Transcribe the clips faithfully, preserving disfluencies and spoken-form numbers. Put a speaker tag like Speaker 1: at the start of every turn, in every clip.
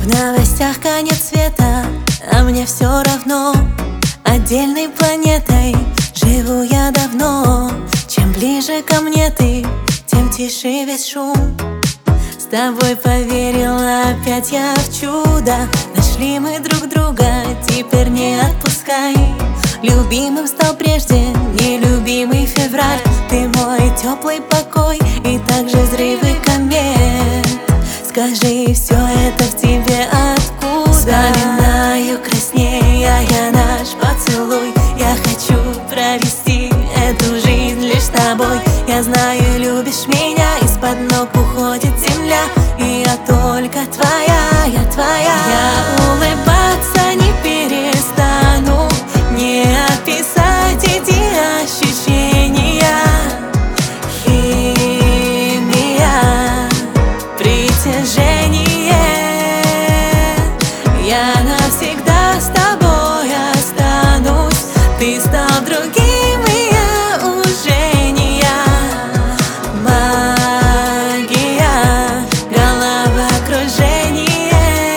Speaker 1: В новостях конец света, а мне все равно. Отдельной планетой живу я давно. Чем ближе ко мне ты, тем тише весь шум. С тобой поверила опять я в чудо. Нашли мы друг друга, теперь не отпускай. Любимым стал прежде нелюбимый февраль. Ты мой теплый покой и также взрывы комет. Скажи, все это в тебе откуда? Вспоминаю краснея я наш поцелуй. Я хочу провести эту жизнь лишь с тобой. Я знаю, любишь меня, из-под ног уходит земля. И я только твоя, я твоя. Я улыбаться не перестану, не описать эти ощущения. Химия, притяжение. Я навсегда с тобой останусь. Ты стал другим, и я уже не я. Магия, головокружение.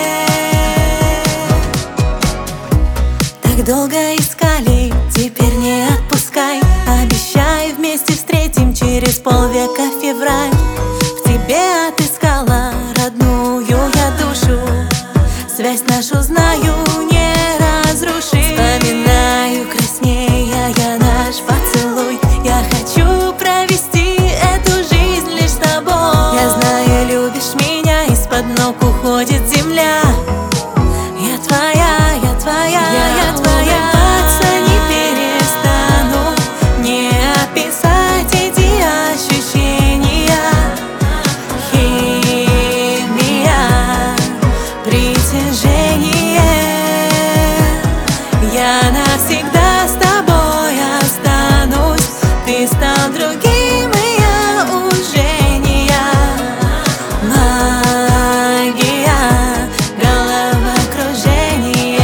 Speaker 1: Так долго искали, теперь не отпускай. Обещай, вместе встретим через полвека февраль. В тебе отыскала родную я душу. Связь нашу знаю, не разрушить. Вспоминаю краснея я наш поцелуй. Я хочу провести эту жизнь лишь с тобой. Я знаю, любишь меня, из-под ног уходит земля. Я твоя, я твоя, я, я твоя. Улыбаться не перестану, не описать эти ощущения. Химия, притяжение. Я навсегда с тобой останусь. Ты стал другим, и я уже не я. Магия, головокружение.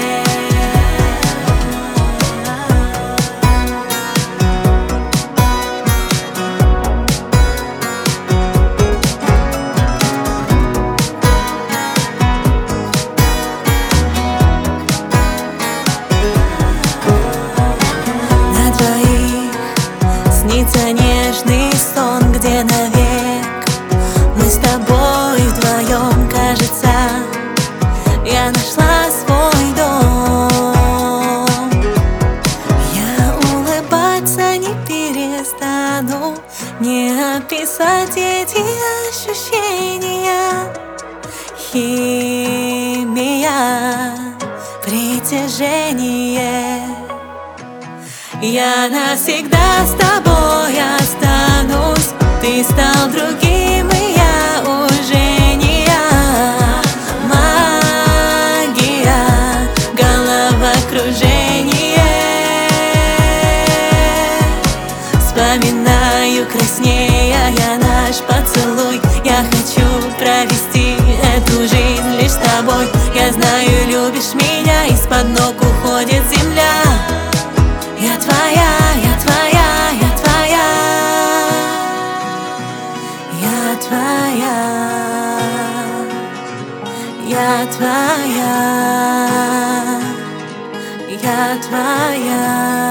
Speaker 1: На двоих снится нежный сон, где навек мы с тобой вдвоем, кажется. Я нашла свой дом. Я улыбаться не перестану, не описать эти ощущения. Химия, притяжение. Я навсегда с тобой останусь. Ты стал другим, и я уже не я. Магия, головокружение. Вспоминаю краснея я наш поцелуй. Я хочу провести эту жизнь лишь с тобой. Я знаю, любишь меня, из-под ног уходит земля. Я твоя, я твоя, я твоя. Я твоя, я твоя, я твоя.